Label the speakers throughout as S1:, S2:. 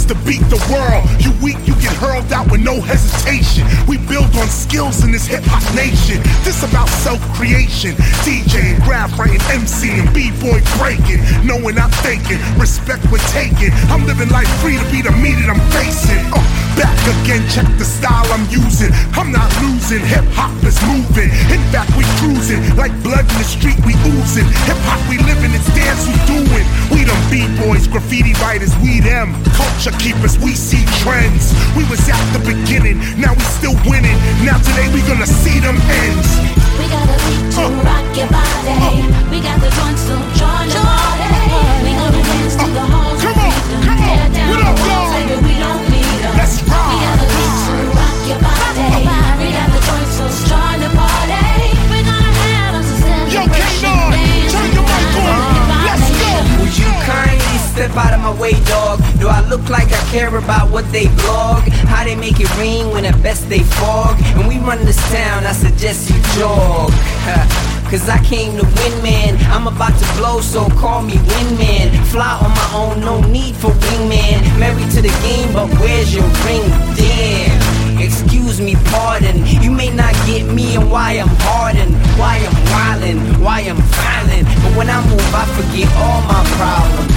S1: to beat the world. You weak, you get hurled out with no hesitation. We build on skills in this hip-hop nation. This about self-creation. DJing, rap writing, MCing, B-boy breaking. Knowing I'm thinking, respect we're taking. I'm living life free to be the me that I'm facing. Back again, check the style I'm using. I'm not losing, hip-hop is moving. In fact, we cruising, like blood in the street we oozing. Hip-hop we living, it's dance we doing. We them B-boys, graffiti writers, we them. Culture keepers, we see trends. We was at the beginning, now we still winning. Now today we gonna see them ends.
S2: We got a beat to rock your body. We got the joints, so join the party. We gonna dance to the halls.
S1: Come on, come on. What up, y'all?
S2: Baby, we don't need them.
S1: Let's rock.
S2: We got a beat to rock your body. We got the joints, so join the party. We gonna have us a celebration.
S1: Yo, K-Nod, turn your mic on. Let's go.
S3: Would you kindly step out of my way, dog? Do I look like I care about what they blog? How they make it rain when at best they fog? And we run this town, I suggest you jog. Cause I came to win, man. I'm about to blow, so call me wingman. Fly on my own, no need for wingman. Married to the game, but where's your ring? Damn. Excuse me, pardon. You may not get me and why I'm hardened, why I'm wildin', why I'm violent. But when I move, I forget all my problems.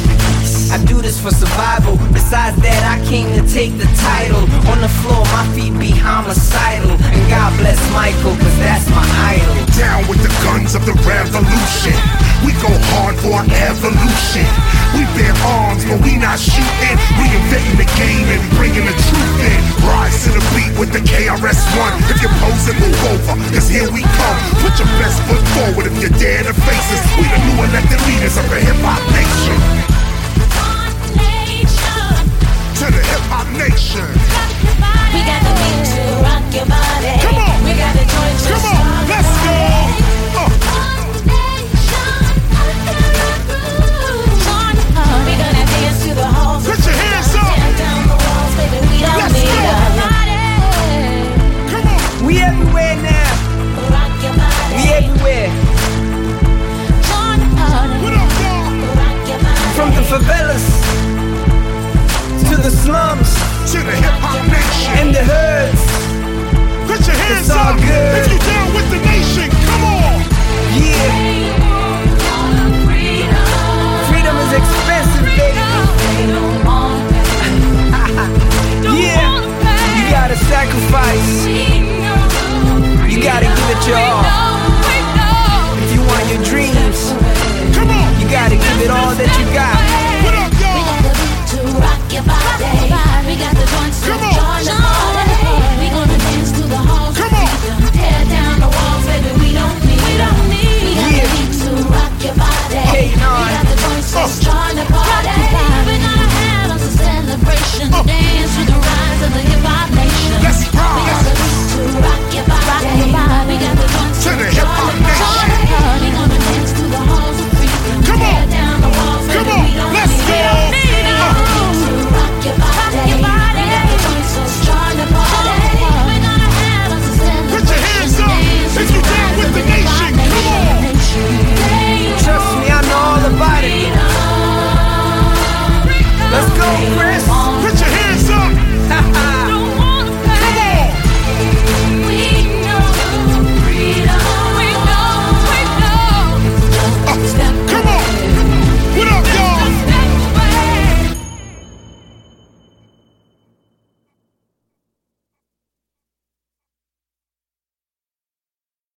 S3: I do this for survival. Besides that, I came to take the title. On the floor, my feet be homicidal. And God bless Michael, cause that's my idol.
S1: Down with the guns of the revolution. We go hard for our evolution. We bear arms, but we not shooting. Reinventing the game and bringing the truth in. Rise to the beat with the KRS-One. If you're posing, move over, cause here we come. Put your best foot forward if you dare to face us. We the new elected leaders of the hip-hop nation. To the hip-hop nation.